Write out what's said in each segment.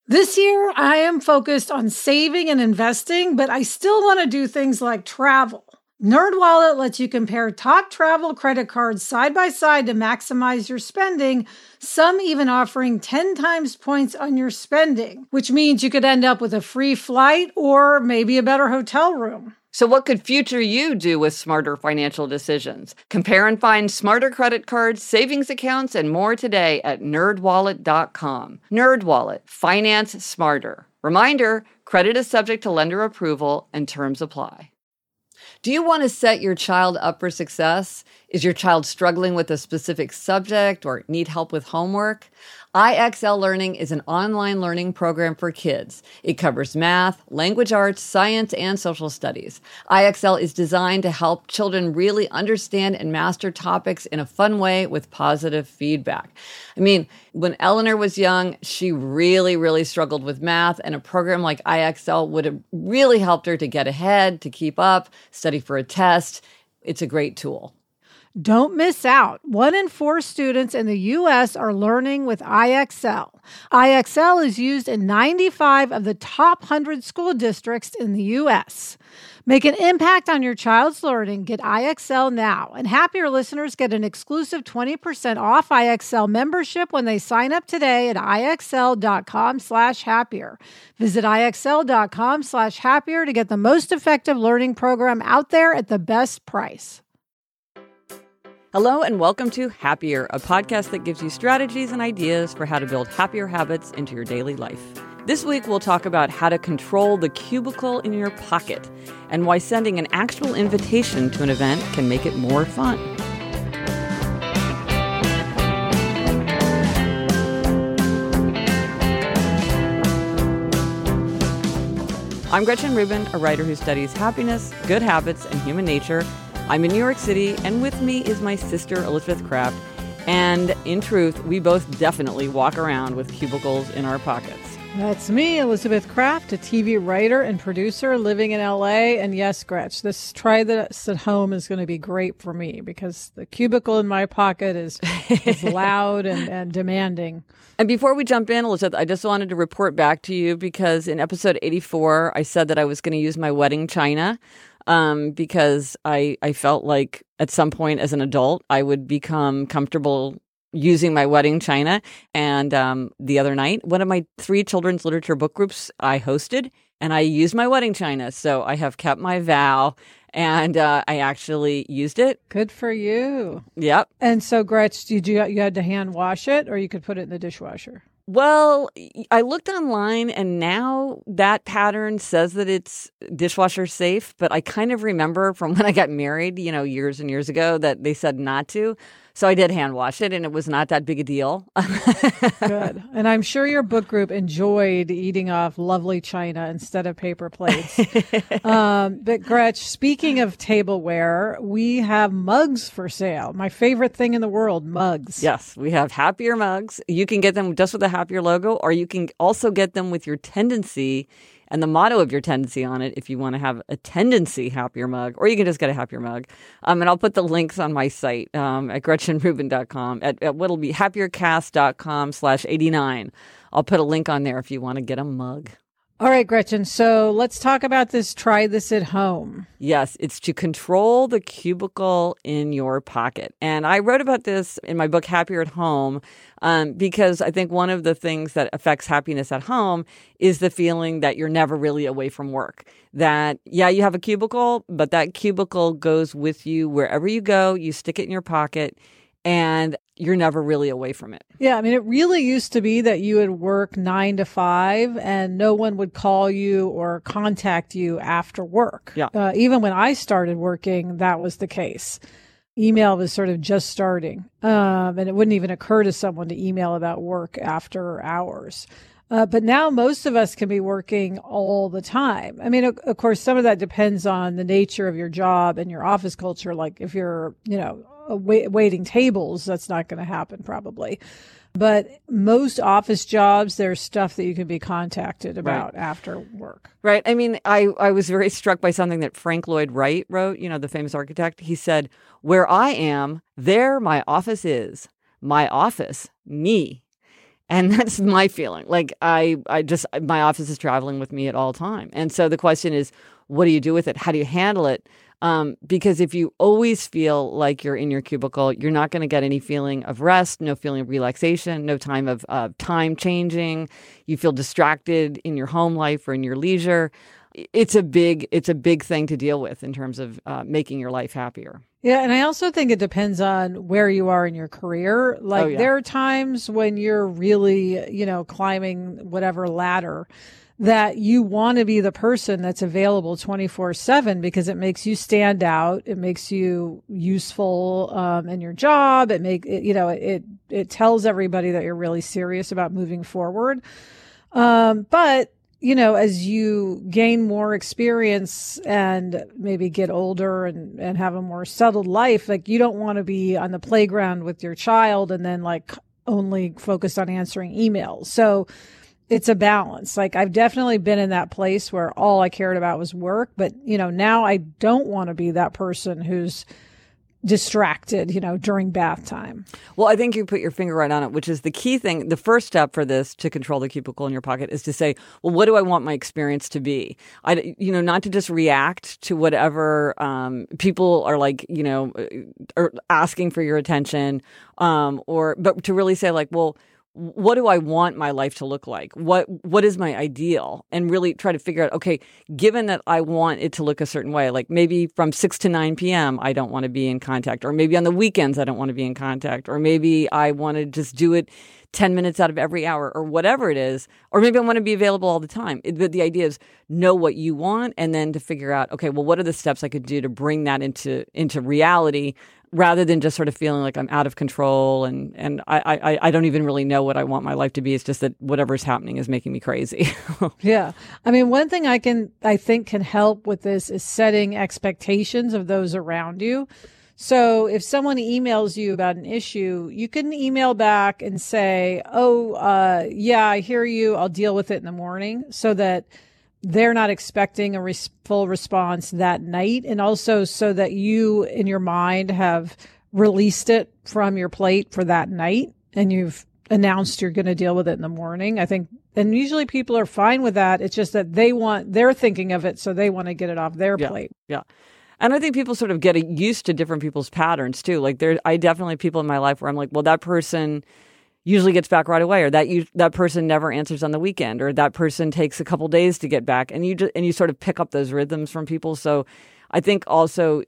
This year, I am focused on saving and investing, but I still want to do things like travel. NerdWallet lets you compare top travel credit cards side by side to maximize your spending, some even offering 10 times points on your spending, which means you could end up with a free flight or maybe a better hotel room. So what could future you do with smarter financial decisions? Compare and find smarter credit cards, savings accounts, and more today at nerdwallet.com. NerdWallet, finance smarter. Reminder, credit is subject to lender approval and terms apply. Do you want to set your child up for success? Is your child struggling with a specific subject or need help with homework? IXL Learning is an online learning program for kids. It covers math, language arts, science, and social studies. IXL is designed to help children really understand and master topics in a fun way with positive feedback. I mean, when Eleanor was young, she really struggled with math, and a program like IXL would have really helped her to get ahead, to keep up, study for a test. It's a great tool. Don't miss out. 1 in 4 students in the U.S. are learning with IXL. IXL is used in 95 of the top 100 school districts in the U.S. Make an impact on your child's learning. Get IXL now. And Happier listeners get an exclusive 20% off IXL membership when they sign up today at IXL.com/happier. Visit IXL.com/happier to get the most effective learning program out there at the best price. Hello and welcome to Happier, a podcast that gives you strategies and ideas for how to build happier habits into your daily life. This week, we'll talk about how to control the cubicle in your pocket and why sending an actual invitation to an event can make it more fun. I'm Gretchen Rubin, a writer who studies happiness, good habits, and human nature. I'm in New York City, and with me is my sister, Elizabeth Kraft. And in truth, we both definitely walk around with cubicles in our pockets. That's me, Elizabeth Kraft, a TV writer and producer living in L.A. And yes, Gretch, this Try This at Home is going to be great for me because the cubicle in my pocket is loud and demanding. And before we jump in, Elizabeth, I just wanted to report back to you because in episode 84, I said that I was going to use my wedding china. Because I felt like at some point as an adult, I would become comfortable using my wedding china. And the other night, one of my 3 children's literature book groups I hosted, and I used my wedding china. So I have kept my vow, and I actually used it. Good for you. Yep. And so, Gretch, you had to hand wash it, or you could put it in the dishwasher? Well, I looked online and now that pattern says that it's dishwasher safe, but I kind of remember from when I got married, years and years ago that they said not to. So I did hand wash it and it was not that big a deal. Good. And I'm sure your book group enjoyed eating off lovely china instead of paper plates. But Gretch, speaking of tableware, we have mugs for sale. My favorite thing in the world, mugs. Yes, we have Happier mugs. You can get them just with the Happier logo, or you can also get them with your tendency and the motto of your tendency on it if you want to have a tendency Happier mug, or you can just get a Happier mug. And I'll put the links on my site at GretchenRubin.com, at what'll be happiercast.com/89. I'll put a link on there if you want to get a mug. All right, Gretchen. So let's talk about this. Try this at home. Yes, it's to control the cubicle in your pocket. And I wrote about this in my book, Happier at Home, because I think one of the things that affects happiness at home is the feeling that you're never really away from work. That, yeah, you have a cubicle, but that cubicle goes with you wherever you go. You stick it in your pocket, and you're never really away from it. Yeah, I mean, it really used to be that you would work 9 to 5 and no one would call you or contact you after work. Yeah. Even when I started working, that was the case. Email was sort of just starting, and it wouldn't even occur to someone to email about work after hours. But now most of us can be working all the time. I mean, of course, some of that depends on the nature of your job and your office culture. Like if you're, waiting tables, that's not going to happen probably. But most office jobs, there's stuff that you can be contacted about after work. Right. I mean, I was very struck by something that Frank Lloyd Wright wrote, the famous architect. He said, "Where I am, there my office is. My office, me." And that's my feeling. Like my office is traveling with me at all time. And so the question is, what do you do with it? How do you handle it? Because if you always feel like you're in your cubicle, you're not going to get any feeling of rest, no feeling of relaxation, no time of time changing. You feel distracted in your home life or in your leisure. It's a big thing to deal with in terms of making your life happier. Yeah. And I also think it depends on where you are in your career. Like there are times when you're really, climbing whatever ladder that you want to be the person that's available 24/7 because it makes you stand out. It makes you useful in your job. It tells everybody that you're really serious about moving forward. But as you gain more experience and maybe get older and have a more settled life, like you don't want to be on the playground with your child and then like only focused on answering emails. So it's a balance. Like I've definitely been in that place where all I cared about was work, but now I don't want to be that person who's distracted, during bath time. Well, I think you put your finger right on it, which is the key thing. The first step for this to control the cubicle in your pocket is to say, well, what do I want my experience to be? Not to just react to whatever people are like, are asking for your attention, but to really say like, well, what do I want my life to look like? What is my ideal? And really try to figure out, okay, given that I want it to look a certain way, like maybe from 6 to 9 p.m., I don't want to be in contact, or maybe on the weekends, I don't want to be in contact, or maybe I want to just do it 10 minutes out of every hour, or whatever it is, or maybe I want to be available all the time. The idea is know what you want and then to figure out, okay, well, what are the steps I could do to bring that into reality, rather than just sort of feeling like I'm out of control and I don't even really know what I want my life to be. It's just that whatever's happening is making me crazy. Yeah. I mean, one thing I think can help with this is setting expectations of those around you. So if someone emails you about an issue, you can email back and say, yeah, I hear you. I'll deal with it in the morning, so that they're not expecting a full response that night. And also so that you in your mind have released it from your plate for that night and you've announced you're going to deal with it in the morning. I think, and usually people are fine with that. It's just that they're thinking of it, so they want to get it off their plate. Yeah. And I think people sort of get used to different people's patterns too. Like I definitely have people in my life where I'm like, well, that person usually gets back right away, or that person never answers on the weekend, or that person takes a couple days to get back, and you sort of pick up those rhythms from people. So I think also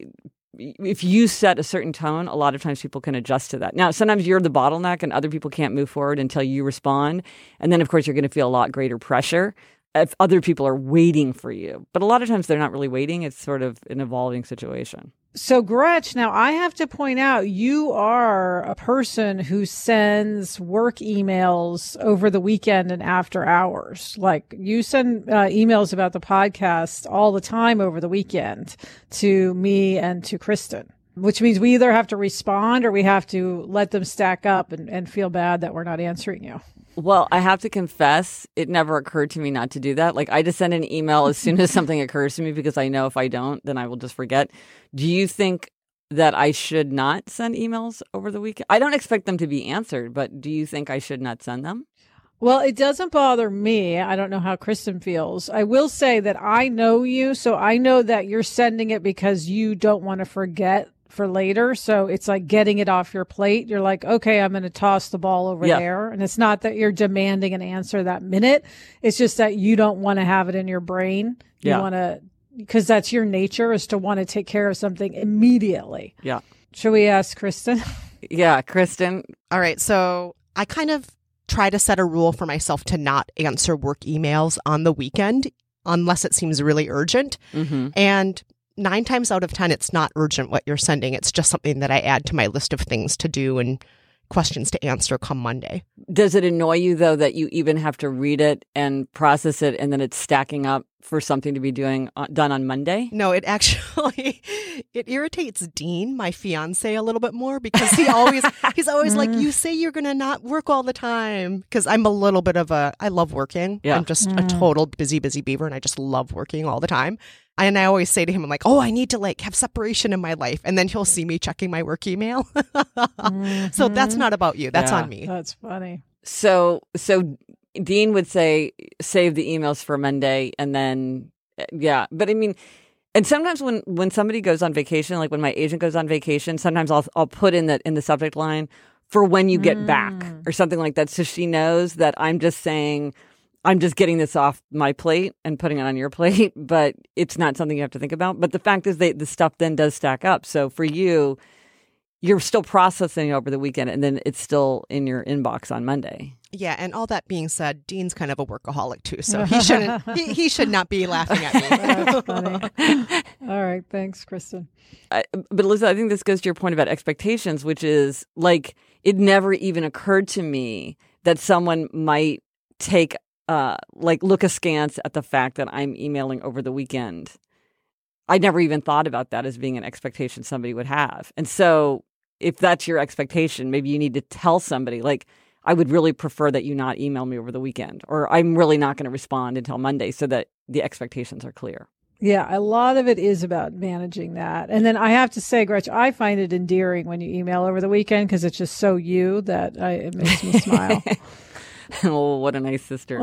if you set a certain tone, a lot of times people can adjust to that. Now, sometimes you're the bottleneck and other people can't move forward until you respond. And then, of course, you're going to feel a lot greater pressure if other people are waiting for you. But a lot of times they're not really waiting. It's sort of an evolving situation. So, Gretch, now I have to point out, you are a person who sends work emails over the weekend and after hours. Like, you send emails about the podcast all the time over the weekend to me and to Kristen, which means we either have to respond or we have to let them stack up and feel bad that we're not answering you. Well, I have to confess, it never occurred to me not to do that. Like, I just send an email as soon as something occurs to me, because I know if I don't, then I will just forget. Do you think that I should not send emails over the weekend? I don't expect them to be answered, but do you think I should not send them? Well, it doesn't bother me. I don't know how Kristen feels. I will say that I know you, so I know that you're sending it because you don't want to forget for later. So it's like getting it off your plate. You're like, okay, I'm going to toss the ball over there. And it's not that you're demanding an answer that minute. It's just that you don't want to have it in your brain. You want to, because that's your nature, is to want to take care of something immediately. Yeah. Should we ask Kristen? Yeah, Kristen. All right. So I kind of try to set a rule for myself to not answer work emails on the weekend unless it seems really urgent. Mm-hmm. And 9 times out of 10, it's not urgent what you're sending. It's just something that I add to my list of things to do and questions to answer come Monday. Does it annoy you, though, that you even have to read it and process it, and then it's stacking up for something to be done on Monday? No, it actually, it irritates Dean, my fiance, a little bit more, because he's always like, you say you're going to not work all the time. Because I'm a little bit of I love working. Yeah. I'm just a total busy beaver, and I just love working all the time. And I always say to him, I'm like, I need to have separation in my life. And then he'll see me checking my work email. So that's not about you. That's on me. That's funny. So Dean would say, save the emails for Monday, and then, yeah. But I mean, and sometimes when somebody goes on vacation, like when my agent goes on vacation, sometimes I'll put in the subject line for when you get back or something like that. So she knows that I'm just saying, I'm just getting this off my plate and putting it on your plate, but it's not something you have to think about. But the fact is the stuff then does stack up. So for you, you're still processing over the weekend, and then it's still in your inbox on Monday. Yeah, and all that being said, Dean's kind of a workaholic too, so he shouldn't. he should not be laughing at me. That's funny. All right, thanks, Kristen. But Elizabeth, I think this goes to your point about expectations, which is like it never even occurred to me that someone might take look askance at the fact that I'm emailing over the weekend. I never even thought about that as being an expectation somebody would have, and so if that's your expectation, maybe you need to tell somebody, like, I would really prefer that you not email me over the weekend, or I'm really not going to respond until Monday, so that the expectations are clear. Yeah, a lot of it is about managing that. And then I have to say, Gretchen, I find it endearing when you email over the weekend because it's just so you that it makes me smile. Oh, what a nice sister.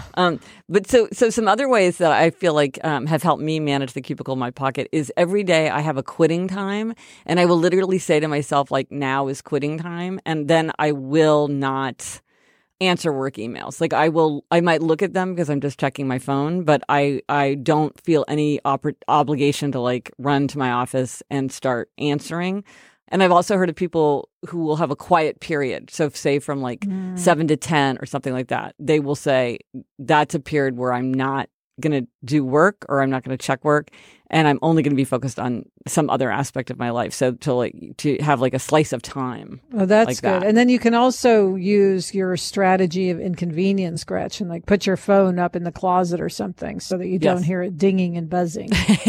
But so some other ways that I feel like have helped me manage the cubicle in my pocket is every day I have a quitting time, and I will literally say to myself, like, now is quitting time. And then I will not answer work emails. Like I might look at them because I'm just checking my phone, but I don't feel any obligation to like run to my office and start answering. And I've also heard of people who will have a quiet period. So say from like 7 to 10 or something like that, they will say that's a period where I'm not going to do work or I'm not going to check work. And I'm only going to be focused on some other aspect of my life. So to have like a slice of time. Oh, that's like good. That. And then you can also use your strategy of inconvenience, Gretchen, like put your phone up in the closet or something so that you don't hear it dinging and buzzing.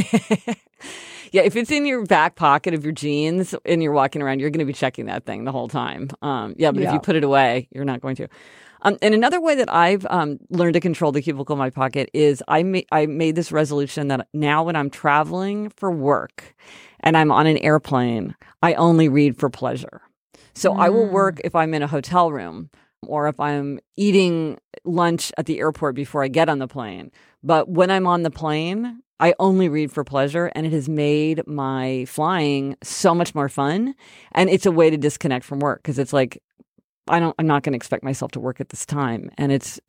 Yeah, if it's in your back pocket of your jeans and you're walking around, you're going to be checking that thing the whole time. But if you put it away, you're not going to. And another way that I've learned to control the cubicle in my pocket is I made this resolution that now when I'm traveling for work and I'm on an airplane, I only read for pleasure. So I will work if I'm in a hotel room or if I'm eating lunch at the airport before I get on the plane. But when I'm on the plane, I only read for pleasure, and it has made my flying so much more fun. And it's a way to disconnect from work because it's like, I'm not going to expect myself to work at this time. And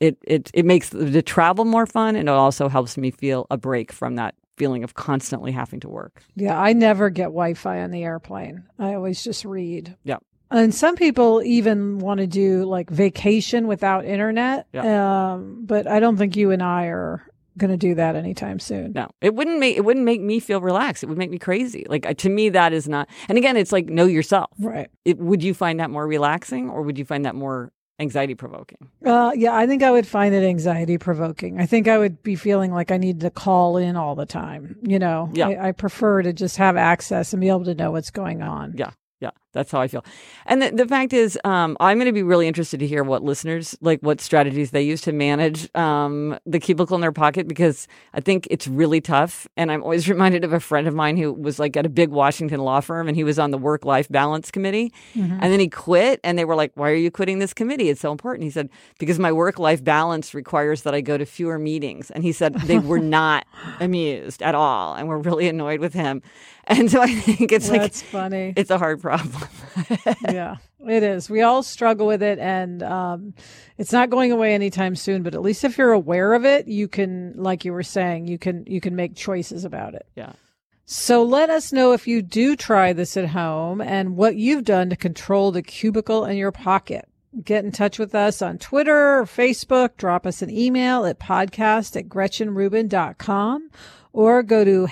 it makes the travel more fun, and it also helps me feel a break from that feeling of constantly having to work. Yeah, I never get Wi-Fi on the airplane. I always just read. Yeah. And some people even want to do like vacation without internet. Yeah. But I don't think you and I are going to do that anytime soon. No, it wouldn't make me feel relaxed. It would make me crazy. Like to me, that is not. And again, it's like know yourself. Right. Would you find that more relaxing, or would you find that more anxiety provoking? Yeah, I think I would find it anxiety provoking. I think I would be feeling like I need to call in all the time. You know, I prefer to just have access and be able to know what's going on. Yeah. Yeah, that's how I feel. And the fact is, I'm going to be really interested to hear what listeners, like what strategies they use to manage the cubicle in their pocket, because I think it's really tough. And I'm always reminded of a friend of mine who was like at a big Washington law firm, and he was on the work-life balance committee. Mm-hmm. And then he quit, and they were like, why are you quitting this committee? It's so important. He said, because my work-life balance requires that I go to fewer meetings. And he said they were not amused at all and were really annoyed with him. And so I think that's funny. It's a hard problem. Yeah, it is. We all struggle with it, and it's not going away anytime soon. But at least if you're aware of it, you can, like you were saying, you can make choices about it. Yeah. So let us know if you do try this at home and what you've done to control the cubicle in your pocket. Get in touch with us on Twitter or Facebook. Drop us an email at podcast@GretchenRubin.com. Or go to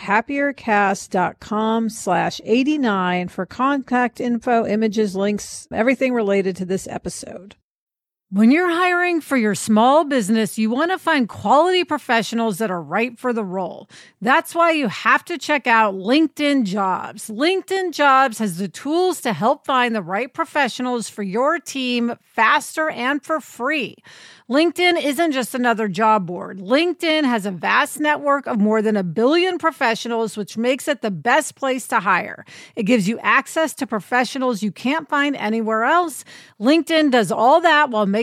happiercast.com/89 for contact info, images, links, everything related to this episode. When you're hiring for your small business, you want to find quality professionals that are right for the role. That's why you have to check out LinkedIn Jobs. LinkedIn Jobs has the tools to help find the right professionals for your team faster and for free. LinkedIn isn't just another job board. LinkedIn has a vast network of more than 1 billion professionals, which makes it the best place to hire. It gives you access to professionals you can't find anywhere else. LinkedIn does all that while making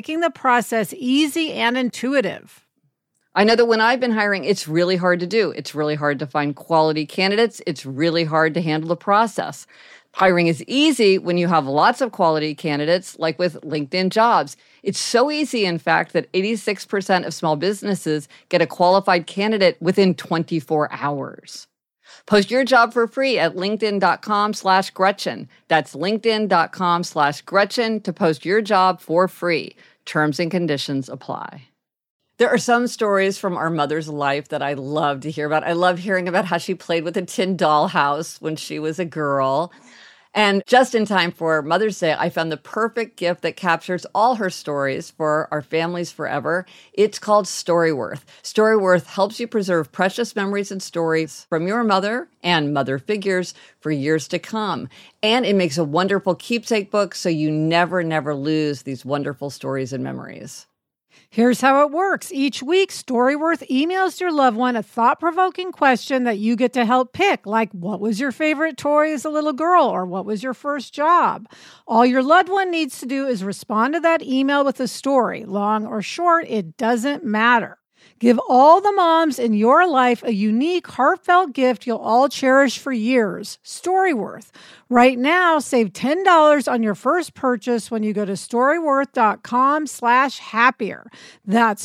making the process easy and intuitive. I know that when I've been hiring, it's really hard to do. It's really hard to find quality candidates. It's really hard to handle the process. Hiring is easy when you have lots of quality candidates, like with LinkedIn Jobs. It's so easy, in fact, that 86% of small businesses get a qualified candidate within 24 hours. Post your job for free at linkedin.com/Gretchen. That's linkedin.com/Gretchen to post your job for free. Terms and conditions apply. There are some stories from our mother's life that I love to hear about. I love hearing about how she played with a tin dollhouse when she was a girl. And just in time for Mother's Day, I found the perfect gift that captures all her stories for our families forever. It's called Storyworth. Storyworth helps you preserve precious memories and stories from your mother and mother figures for years to come. And it makes a wonderful keepsake book so you never lose these wonderful stories and memories. Here's how it works. Each week, Storyworth emails your loved one a thought-provoking question that you get to help pick, like what was your favorite toy as a little girl, or what was your first job? All your loved one needs to do is respond to that email with a story. Long or short, it doesn't matter. Give all the moms in your life a unique, heartfelt gift you'll all cherish for years. Storyworth. Right now, save $10 on your first purchase when you go to storyworth.com/happier. That's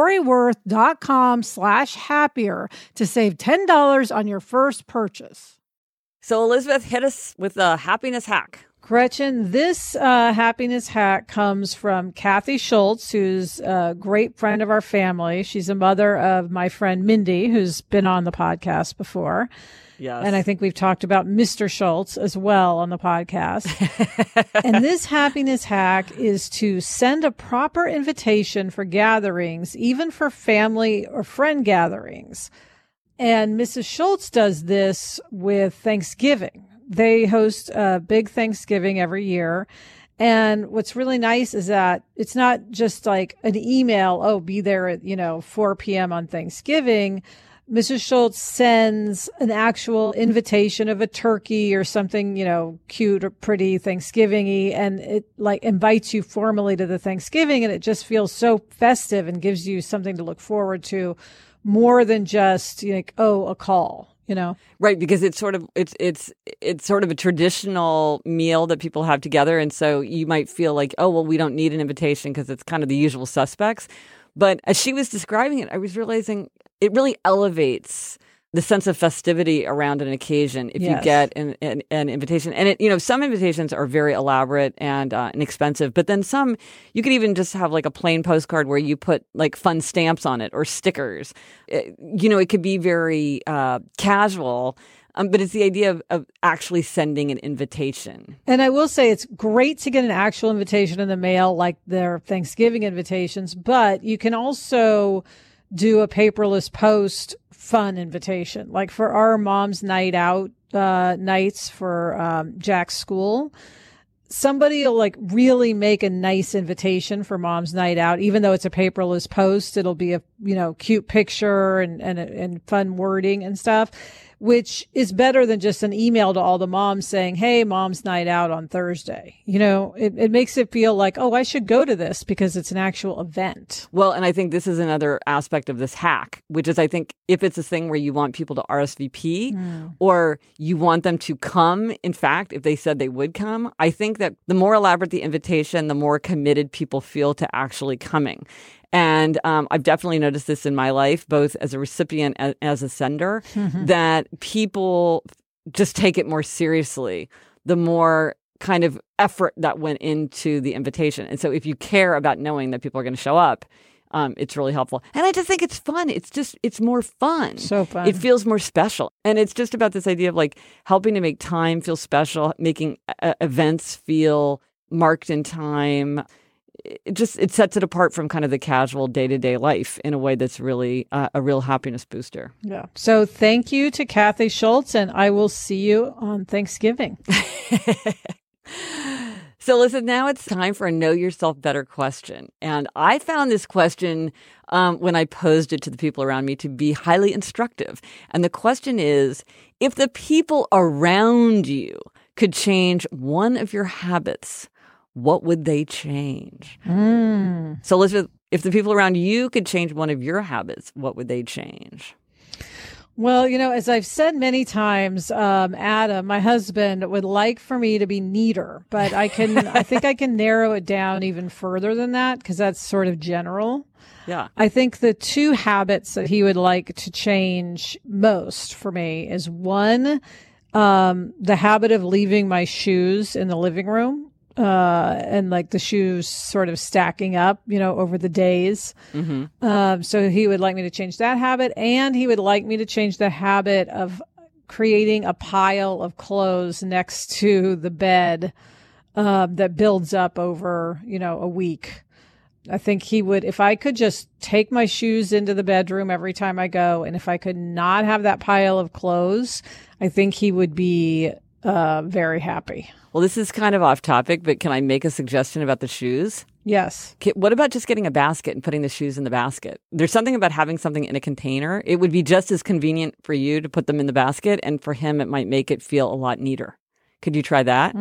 storyworth.com/happier to save $10 on your first purchase. So Elizabeth, hit us with a happiness hack. Gretchen, this happiness hack comes from Kathy Schultz, who's a great friend of our family. She's a mother of my friend Mindy, who's been on the podcast before. Yes. And I think we've talked about Mr. Schultz as well on the podcast. And this happiness hack is to send a proper invitation for gatherings, even for family or friend gatherings. And Mrs. Schultz does this with Thanksgiving. They host a big Thanksgiving every year. And what's really nice is that it's not just like an email, oh, be there at, 4 p.m. on Thanksgiving. Mrs. Schultz sends an actual invitation of a turkey or something, cute or pretty Thanksgiving-y, and it like invites you formally to the Thanksgiving, and it just feels so festive and gives you something to look forward to more than just a call. Right, because it's sort of a traditional meal that people have together, and so you might feel like, oh, well, we don't need an invitation because it's kind of the usual suspects. But as she was describing it, I was realizing it really elevates the sense of festivity around an occasion if you get an invitation. And some invitations are very elaborate and inexpensive, but then some you could even just have like a plain postcard where you put like fun stamps on it or stickers. It could be very casual. But it's the idea of actually sending an invitation. And I will say it's great to get an actual invitation in the mail, like their Thanksgiving invitations, but you can also do a paperless post fun invitation. Like for our mom's night out nights for Jack's school, somebody will like really make a nice invitation for mom's night out, even though it's a paperless post. It'll be a cute picture and fun wording and stuff, which is better than just an email to all the moms saying, hey, mom's night out on Thursday. It makes it feel like, oh, I should go to this because it's an actual event. Well, and I think this is another aspect of this hack, which is I think if it's a thing where you want people to RSVP or you want them to come, in fact, if they said they would come, I think that the more elaborate the invitation, the more committed people feel to actually coming. And I've definitely noticed this in my life, both as a recipient and as a sender, that people just take it more seriously, the more kind of effort that went into the invitation. And so if you care about knowing that people are going to show up, it's really helpful. And I just think it's fun. It's more fun. So fun. It feels more special. And it's just about this idea of like helping to make time feel special, making events feel marked in time. It sets it apart from kind of the casual day-to-day life in a way that's really a real happiness booster. Yeah. So thank you to Kathy Schultz, and I will see you on Thanksgiving. So listen, now it's time for a Know Yourself Better question. And I found this question when I posed it to the people around me to be highly instructive. And the question is, if the people around you could change one of your habits, what would they change? So Elizabeth, if the people around you could change one of your habits, what would they change? Well, as I've said many times, Adam, my husband, would like for me to be neater, but I think I can narrow it down even further than that because that's sort of general. Yeah. I think the two habits that he would like to change most for me is one, the habit of leaving my shoes in the living room. And like the shoes sort of stacking up, over the days. So he would like me to change that habit, and he would like me to change the habit of creating a pile of clothes next to the bed that builds up over, a week. I think he would, if I could just take my shoes into the bedroom every time I go, and if I could not have that pile of clothes, I think he would be very happy. Well, this is kind of off topic, but can I make a suggestion about the shoes? Yes. What about just getting a basket and putting the shoes in the basket? There's something about having something in a container. It would be just as convenient for you to put them in the basket, and for him, it might make it feel a lot neater. Could you try that?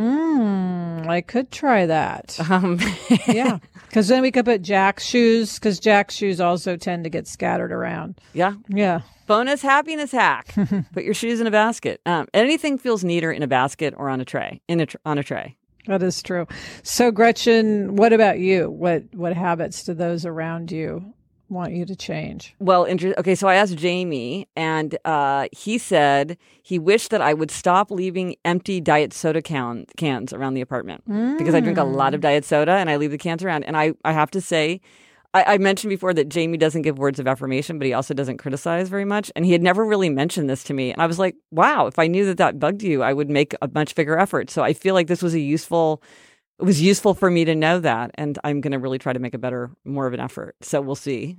I could try that. Yeah. Because then we could put Jack's shoes, because Jack's shoes also tend to get scattered around. Yeah. Yeah. Bonus happiness hack. Put your shoes in a basket. Anything feels neater in a basket or on a tray. On a tray. That is true. So, Gretchen, what about you? What habits do those around you want you to change? Well, okay, so I asked Jamie, and he said he wished that I would stop leaving empty diet soda cans around the apartment because I drink a lot of diet soda and I leave the cans around. And I have to say, I mentioned before that Jamie doesn't give words of affirmation, but he also doesn't criticize very much. And he had never really mentioned this to me. And I was like, wow, if I knew that bugged you, I would make a much bigger effort. So I feel like this was it was useful for me to know that. And I'm going to really try to make more of an effort. So we'll see.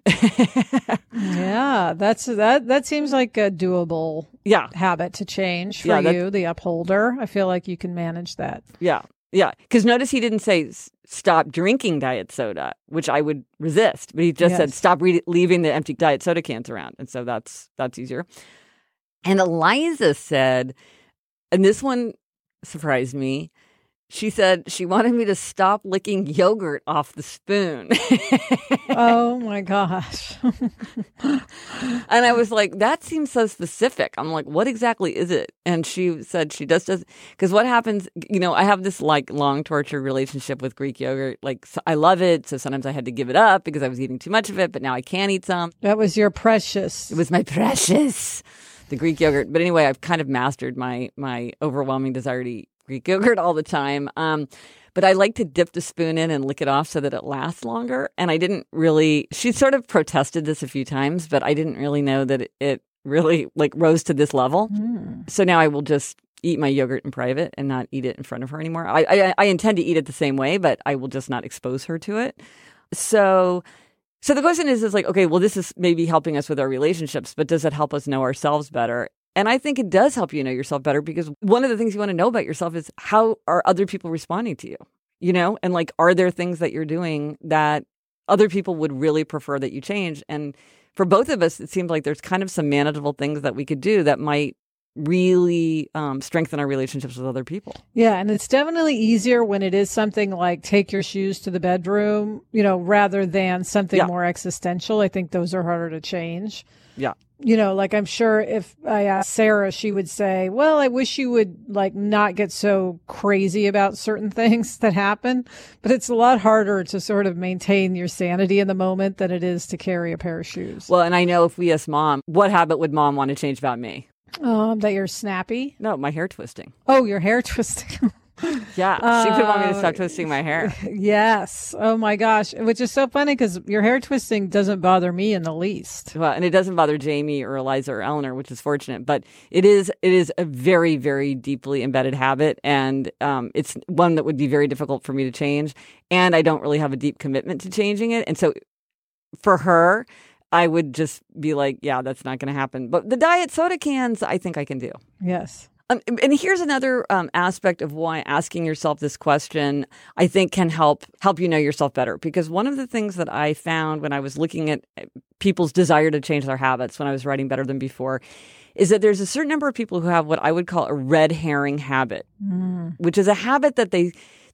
Yeah, that seems like a doable habit to change for you, the upholder. I feel like you can manage that. Yeah. Yeah. Because notice he didn't say stop drinking diet soda, which I would resist. But he just said stop leaving the empty diet soda cans around. And so that's easier. And Eliza said, and this one surprised me, she said she wanted me to stop licking yogurt off the spoon. Oh, my gosh. And I was like, that seems so specific. I'm like, what exactly is it? And she said she does, because what happens, I have this like long torture relationship with Greek yogurt. Like, I love it. So sometimes I had to give it up because I was eating too much of it, but now I can't eat some. That was your precious. It was my precious, the Greek yogurt. But anyway, I've kind of mastered my overwhelming desire to eat Greek yogurt all the time. But I like to dip the spoon in and lick it off so that it lasts longer. And I didn't really, she sort of protested this a few times, but I didn't really know that it really like rose to this level. So now I will just eat my yogurt in private and not eat it in front of her anymore. I intend to eat it the same way, but I will just not expose her to it. So the question is like, okay, well, this is maybe helping us with our relationships, but does it help us know ourselves better? And I think it does help you know yourself better, because one of the things you want to know about yourself is how are other people responding to you, and like, are there things that you're doing that other people would really prefer that you change? And for both of us, it seems like there's kind of some manageable things that we could do that might really strengthen our relationships with other people. Yeah. And it's definitely easier when it is something like take your shoes to the bedroom, rather than something more existential. I think those are harder to change. Yeah. Like I'm sure if I asked Sarah, she would say, well, I wish you would like not get so crazy about certain things that happen. But it's a lot harder to sort of maintain your sanity in the moment than it is to carry a pair of shoes. Well, and I know if we ask Mom, what habit would Mom want to change about me? That you're snappy? No, my hair twisting. Oh, your hair twisting. Yeah, she would want me to stop twisting my hair. Yes. Oh my gosh. Which is so funny because your hair twisting doesn't bother me in the least. Well, and it doesn't bother Jamie or Eliza or Eleanor, which is fortunate. But it is a very, very deeply embedded habit. And it's one that would be very difficult for me to change. And I don't really have a deep commitment to changing it. And so for her, I would just be like, yeah, that's not going to happen. But the diet soda cans, I think I can do. Yes. And here's another aspect of why asking yourself this question, I think, can help you know yourself better. Because one of the things that I found when I was looking at people's desire to change their habits when I was writing Better Than Before is that there's a certain number of people who have what I would call a red herring habit, which is a habit that they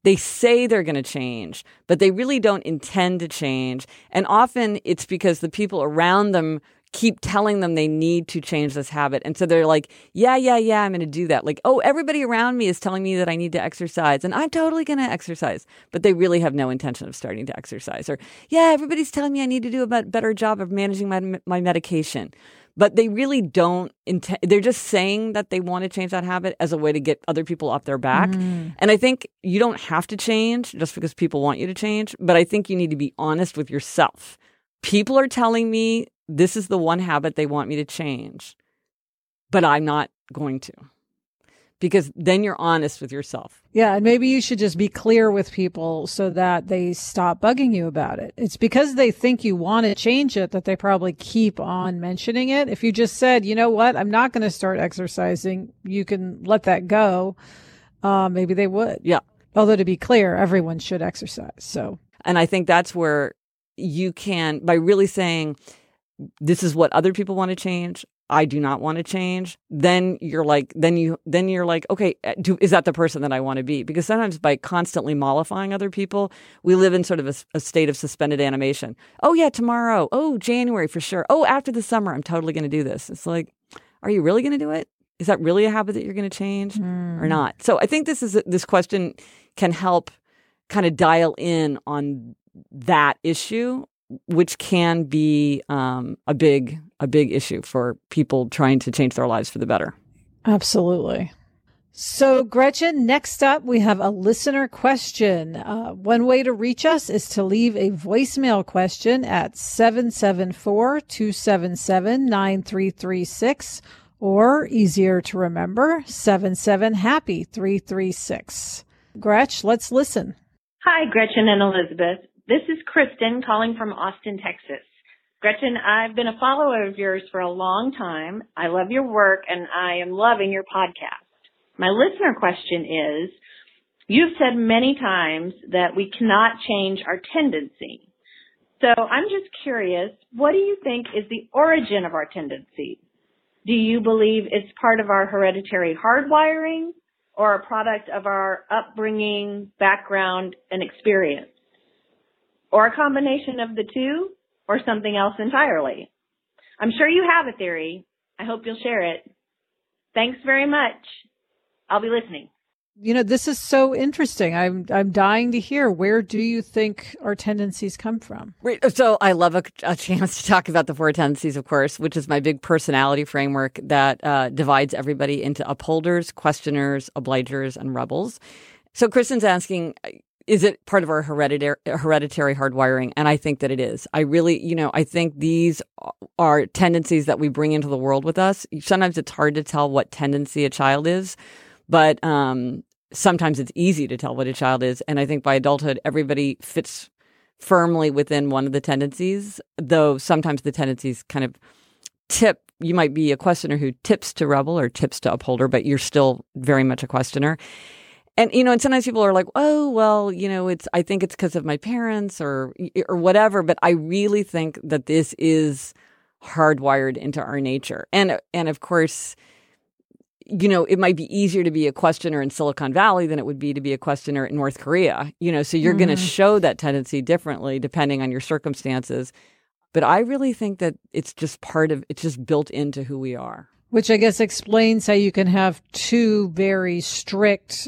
They say they're going to change, but they really don't intend to change. And often it's because the people around them keep telling them they need to change this habit. And so they're like, yeah, I'm going to do that. Like, oh, everybody around me is telling me that I need to exercise and I'm totally going to exercise. But they really have no intention of starting to exercise. Or, yeah, everybody's telling me I need to do a better job of managing my medication. But they really don't intend. They're just saying that they want to change that habit as a way to get other people off their back. And I think you don't have to change just because people want you to change. But I think you need to be honest with yourself. People are telling me this is the one habit they want me to change, but I'm not going to. Because then you're honest with yourself. Yeah, and maybe you should just be clear with people so that they stop bugging you about it. It's because they think you want to change it that they probably keep on mentioning it. If you just said, you know what, I'm not going to start exercising, you can let that go. Maybe they would. Yeah. Although to be clear, everyone should exercise. So, and I think that's where you can, by really saying, this is what other people want to change, I do not want to change, then you're like, okay, is that the person that I want to be? Because sometimes by constantly mollifying other people, we live in sort of a state of suspended animation. Oh yeah, tomorrow. Oh, January for sure. Oh, after the summer, I'm totally going to do this. It's like, are you really going to do it? Is that really a habit that you're going to change or not? So I think this question can help kind of dial in on that issue, which can be a big issue for people trying to change their lives for the better. Absolutely. So, Gretchen, next up, we have a listener question. One way to reach us is to leave a voicemail question at 774-277-9336, or easier to remember, 77-HAPPY-336. Gretch, let's listen. Hi, Gretchen and Elizabeth. This is Kristen calling from Austin, Texas. Gretchen, I've been a follower of yours for a long time. I love your work and I am loving your podcast. My listener question is, you've said many times that we cannot change our tendency. So I'm just curious, what do you think is the origin of our tendency? Do you believe it's part of our hereditary hardwiring or a product of our upbringing, background, and experience? Or a combination of the two, or something else entirely? I'm sure you have a theory. I hope you'll share it. Thanks very much. I'll be listening. You know, this is so interesting. I'm dying to hear, where do you think our tendencies come from? Right. So I love a chance to talk about the 4 tendencies, of course, which is my big personality framework that divides everybody into upholders, questioners, obligers, and rebels. So Kristen's asking, is it part of our hereditary hardwiring? And I think that it is. I really, I think these are tendencies that we bring into the world with us. Sometimes it's hard to tell what tendency a child is, but sometimes it's easy to tell what a child is. And I think by adulthood, everybody fits firmly within one of the tendencies, though sometimes the tendencies kind of tip. You might be a questioner who tips to rebel or tips to upholder, but you're still very much a questioner. And, and sometimes people are like, oh, well, I think it's because of my parents or whatever. But I really think that this is hardwired into our nature. And of course, it might be easier to be a questioner in Silicon Valley than it would be to be a questioner in North Korea, so you're going to show that tendency differently depending on your circumstances. But I really think that it's just built into who we are. Which I guess explains how you can have 2 very strict,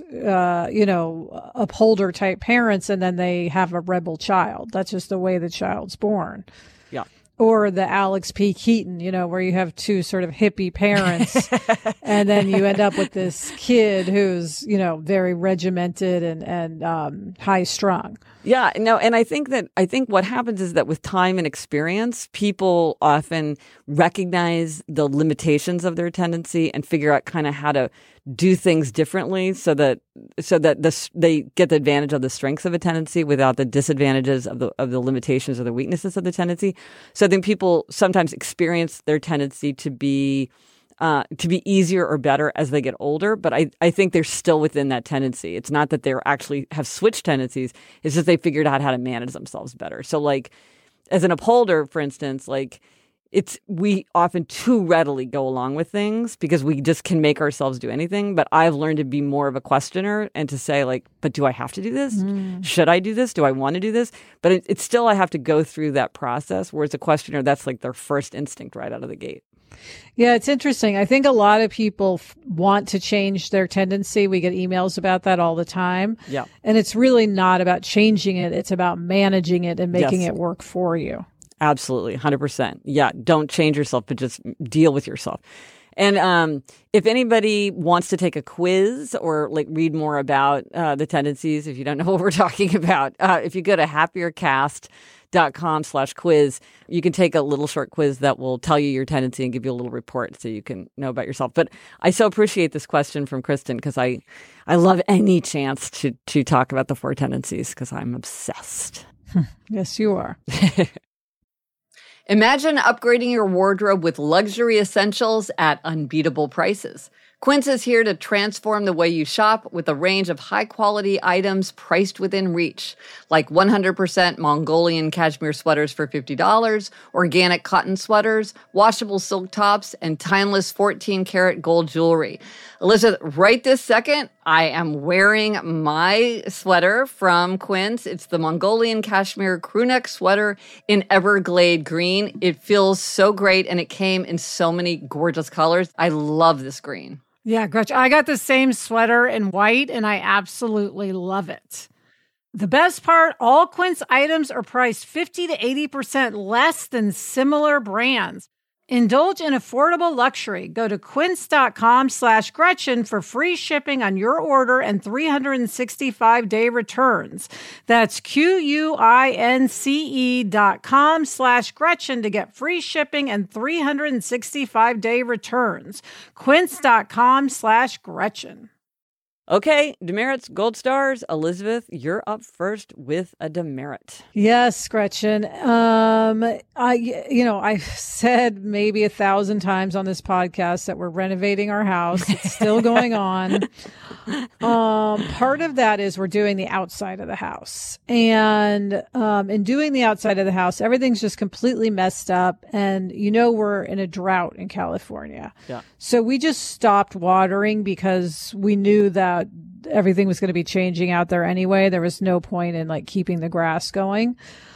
upholder type parents, and then they have a rebel child. That's just the way the child's born. Yeah. Or the Alex P. Keaton, where you have 2 sort of hippie parents, and then you end up with this kid who's, very regimented and high strung. Yeah, no, and I think what happens is that with time and experience, people often recognize the limitations of their tendency and figure out kind of how to do things differently so that they get the advantage of the strengths of a tendency without the disadvantages of the limitations or the weaknesses of the tendency. So I think people sometimes experience their tendency to be easier or better as they get older. But I think they're still within that tendency. It's not that they're actually have switched tendencies. It's just they figured out how to manage themselves better. So like as an upholder, for instance, like, we often too readily go along with things because we just can make ourselves do anything. But I've learned to be more of a questioner and to say, like, but do I have to do this? Should I do this? Do I want to do this? But it's still, I have to go through that process. Whereas a questioner, that's like their first instinct right out of the gate. Yeah, it's interesting. I think a lot of people want to change their tendency. We get emails about that all the time. Yeah. And it's really not about changing it. It's about managing it and making it work for you. Absolutely. 100%. Yeah. Don't change yourself, but just deal with yourself. And if anybody wants to take a quiz or like read more about the tendencies, if you don't know what we're talking about, if you go to happiercast.com/quiz, you can take a little short quiz that will tell you your tendency and give you a little report so you can know about yourself. But I so appreciate this question from Kristen because I love any chance to talk about the 4 tendencies because I'm obsessed. Yes, you are. Imagine upgrading your wardrobe with luxury essentials at unbeatable prices. Quince is here to transform the way you shop with a range of high-quality items priced within reach, like 100% Mongolian cashmere sweaters for $50, organic cotton sweaters, washable silk tops, and timeless 14-karat gold jewelry. Elizabeth, right this second, I am wearing my sweater from Quince. It's the Mongolian cashmere crewneck sweater in Everglade green. It feels so great, and it came in so many gorgeous colors. I love this green. Yeah, Gretchen, I got the same sweater in white, and I absolutely love it. The best part, all Quince items are priced 50 to 80% less than similar brands. Indulge in affordable luxury. Go to quince.com/Gretchen for free shipping on your order and 365-day returns. That's QUINCE.com/Gretchen to get free shipping and 365-day returns. Quince.com/Gretchen. Okay, demerits, gold stars. Elizabeth, you're up first with a demerit. Yes, Gretchen. I've said maybe 1,000 times on this podcast that we're renovating our house. It's still going on. Part of that is we're doing the outside of the house. And in doing the outside of the house, everything's just completely messed up. And we're in a drought in California. Yeah. So we just stopped watering because we knew that everything was going to be changing out there anyway. There was no point in like keeping the grass going.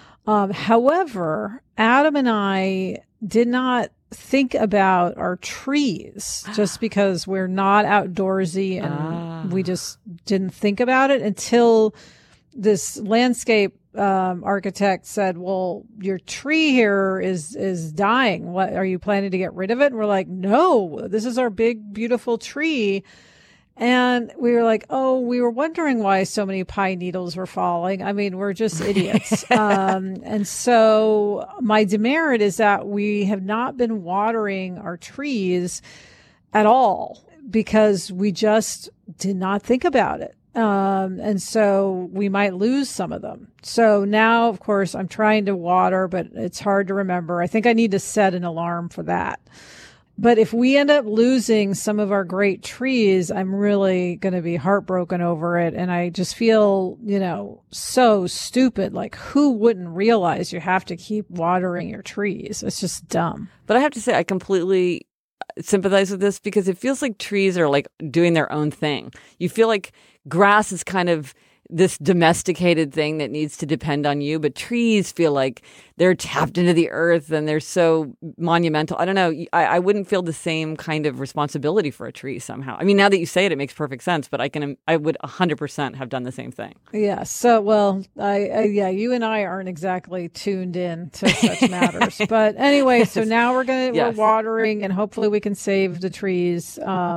However, Adam and I did not think about our trees just because we're not outdoorsy and we just didn't think about it until this landscape architect said, well, your tree here is dying. What are you planning to get rid of it? And we're like, no, this is our big, beautiful tree. And we were like, oh, we were wondering why so many pine needles were falling. I mean, we're just idiots. And so my demerit is that we have not been watering our trees at all because we just did not think about it. And so we might lose some of them. So now, of course, I'm trying to water, but it's hard to remember. I think I need to set an alarm for that. But if we end up losing some of our great trees, I'm really going to be heartbroken over it. And I just feel, so stupid. Like, who wouldn't realize you have to keep watering your trees? It's just dumb. But I have to say, I completely sympathize with this because it feels like trees are like doing their own thing. You feel like grass is kind of this domesticated thing that needs to depend on you, but trees feel like they're tapped into the earth and they're so monumental. I don't know. I wouldn't feel the same kind of responsibility for a tree somehow. I mean, now that you say it, it makes perfect sense, but I would 100% have done the same thing. Yeah. So, well, you and I aren't exactly tuned in to such matters, but anyway, so now we're watering and hopefully we can save the trees.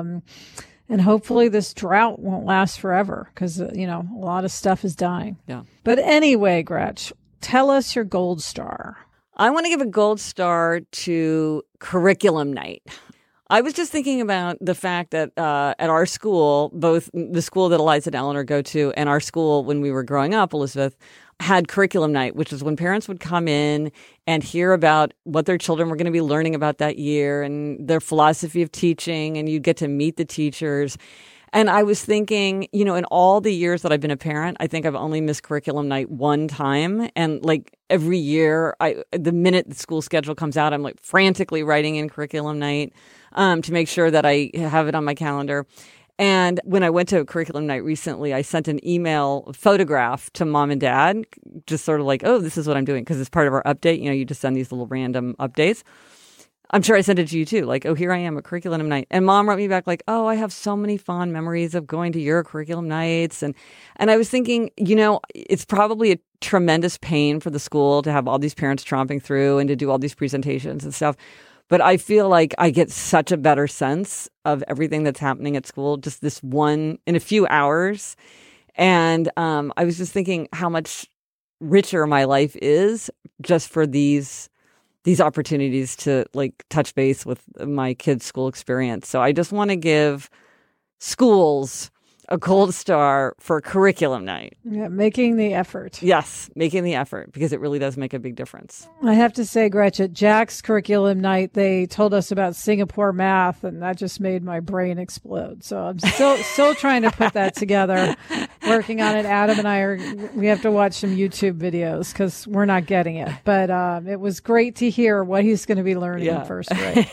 And hopefully this drought won't last forever because, a lot of stuff is dying. Yeah. But anyway, Gretch, tell us your gold star. I want to give a gold star to curriculum night. I was just thinking about the fact that at our school, both the school that Eliza and Eleanor go to and our school when we were growing up, Elizabeth, had curriculum night, which is when parents would come in and hear about what their children were going to be learning about that year and their philosophy of teaching, and you'd get to meet the teachers. And I was thinking, in all the years that I've been a parent, I think I've only missed curriculum night one time. And like every year, the minute the school schedule comes out, I'm like frantically writing in curriculum night to make sure that I have it on my calendar. And when I went to a curriculum night recently, I sent an email photograph to mom and dad, just sort of like, oh, this is what I'm doing. Because it's part of our update. You just send these little random updates. I'm sure I sent it to you too. Like, oh, here I am at curriculum night. And mom wrote me back like, oh, I have so many fond memories of going to your curriculum nights. And I was thinking, it's probably a tremendous pain for the school to have all these parents tromping through and to do all these presentations and stuff. But I feel like I get such a better sense of everything that's happening at school, just this one in a few hours. And I was just thinking how much richer my life is just for these opportunities to like touch base with my kids' school experience. So I just want to give schools a gold star for curriculum night. Yeah, making the effort. Yes, making the effort, because it really does make a big difference. I have to say, Gretchen, Jack's curriculum night, they told us about Singapore math, and that just made my brain explode. So I'm still trying to put that together, working on it. Adam and I we have to watch some YouTube videos because we're not getting it. But it was great to hear what he's going to be learning in first grade.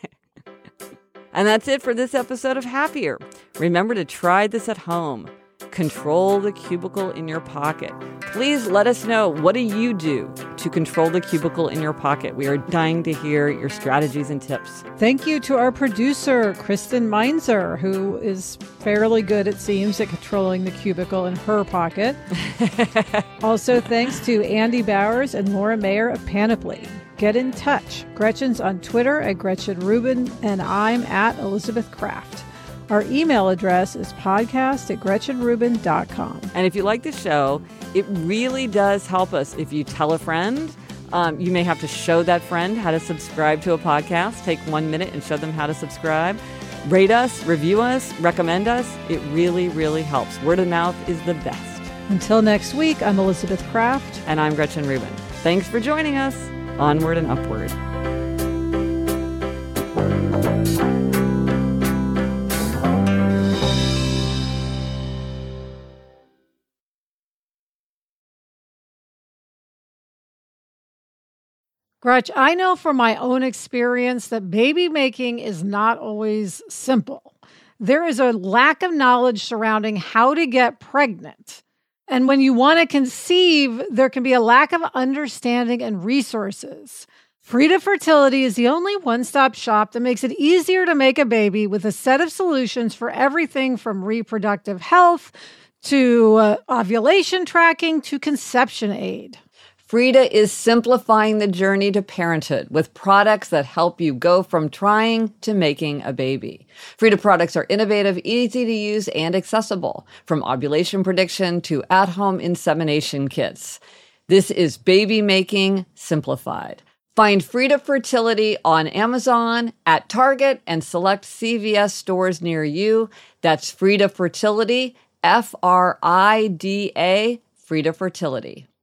And that's it for this episode of Happier. Remember to try this at home. Control the cubicle in your pocket. Please let us know, what do you do to control the cubicle in your pocket? We are dying to hear your strategies and tips. Thank you to our producer, Kristen Meinzer, who is fairly good, it seems, at controlling the cubicle in her pocket. Also, thanks to Andy Bowers and Laura Mayer of Panoply. Get in touch. Gretchen's on Twitter at Gretchen Rubin, and I'm at Elizabeth Kraft. Our email address is podcast@GretchenRubin.com. And if you like the show, it really does help us if you tell a friend. You may have to show that friend how to subscribe to a podcast. Take 1 minute and show them how to subscribe. Rate us, review us, recommend us. It really, really helps. Word of mouth is the best. Until next week, I'm Elizabeth Kraft. And I'm Gretchen Rubin. Thanks for joining us. Onward and upward. Gretch, I know from my own experience that baby making is not always simple. There is a lack of knowledge surrounding how to get pregnant. And when you want to conceive, there can be a lack of understanding and resources. Frida Fertility is the only one-stop shop that makes it easier to make a baby with a set of solutions for everything from reproductive health to ovulation tracking to conception aid. Frida is simplifying the journey to parenthood with products that help you go from trying to making a baby. Frida products are innovative, easy to use, and accessible, from ovulation prediction to at-home insemination kits. This is baby making simplified. Find Frida Fertility on Amazon, at Target, and select CVS stores near you. That's Frida Fertility, Frida, Frida Fertility.